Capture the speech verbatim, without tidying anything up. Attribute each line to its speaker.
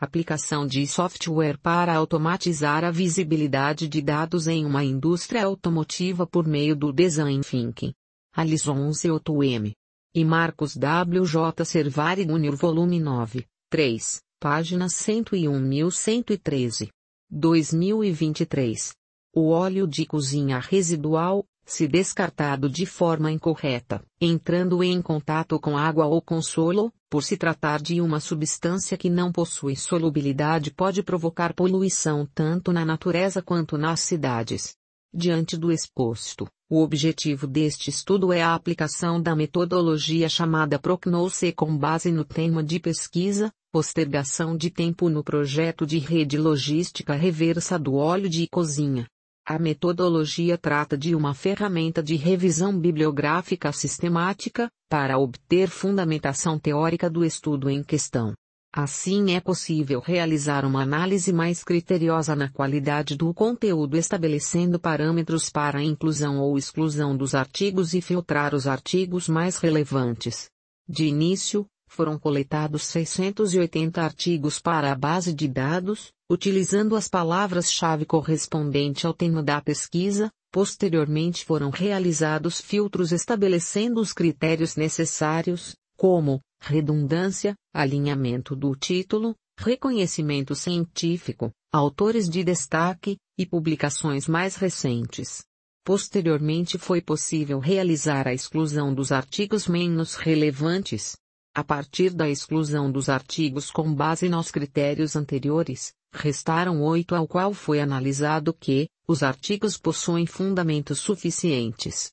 Speaker 1: Aplicação de software para automatizar a visibilidade de dados em uma indústria automotiva por meio do Design Thinking. Alison C. oito M. E Marcos W. J. Servari Júnior Volume nove, três, páginas cento e um mil cento e treze. dois mil e vinte e três. O óleo de cozinha residual, se descartado de forma incorreta, entrando em contato com água ou com solo, por se tratar de uma substância que não possui solubilidade, pode provocar poluição tanto na natureza quanto nas cidades. Diante do exposto, o objetivo deste estudo é a aplicação da metodologia chamada Prognosce com base no tema de pesquisa, postergação de tempo no projeto de rede logística reversa do óleo de cozinha. A metodologia trata de uma ferramenta de revisão bibliográfica sistemática, para obter fundamentação teórica do estudo em questão. Assim é possível realizar uma análise mais criteriosa na qualidade do conteúdo, estabelecendo parâmetros para a inclusão ou exclusão dos artigos e filtrar os artigos mais relevantes. De início, foram coletados seiscentos e oitenta artigos para a base de dados, utilizando as palavras-chave correspondentes ao tema da pesquisa. Posteriormente foram realizados filtros estabelecendo os critérios necessários, como redundância, alinhamento do título, reconhecimento científico, autores de destaque, e publicações mais recentes. Posteriormente foi possível realizar a exclusão dos artigos menos relevantes. A partir da exclusão dos artigos com base nos critérios anteriores, restaram oito ao qual foi analisado que, os artigos possuem fundamentos suficientes.